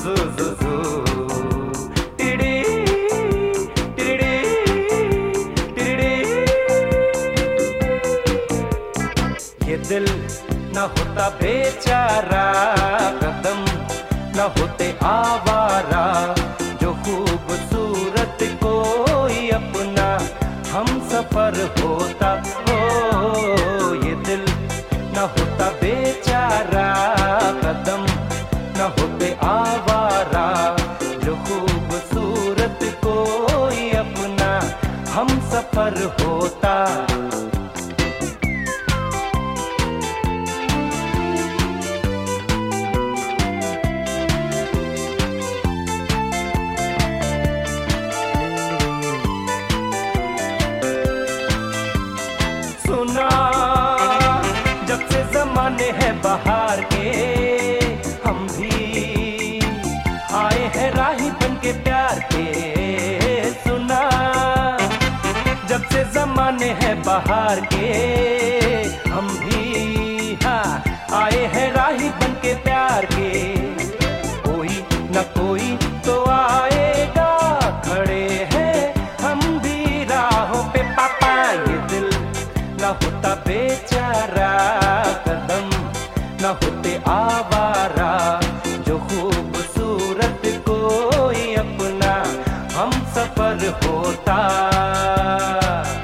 जू जू जू टिड़ी टिड़ी टिड़ी। ये दिल न होता बेचारा, कदम न होते आवारा, जो खूबसूरत कोई अपना हम सफर होता। ओ ये दिल न होता बेचारा, कदम न होते आवारा, जो खूबसूरत कोई अपना हम सफर होता। सुना जब से जमाने हैं बाहर के, हम भी आए हैं राही बन के प्यार के। सुना जब से जमाने हैं बाहर के, हम भी आए हैं राही बन के प्यार के। कोई न कोई तो आएगा, खड़े हैं हम भी राहों पे पापा। ये दिल न होता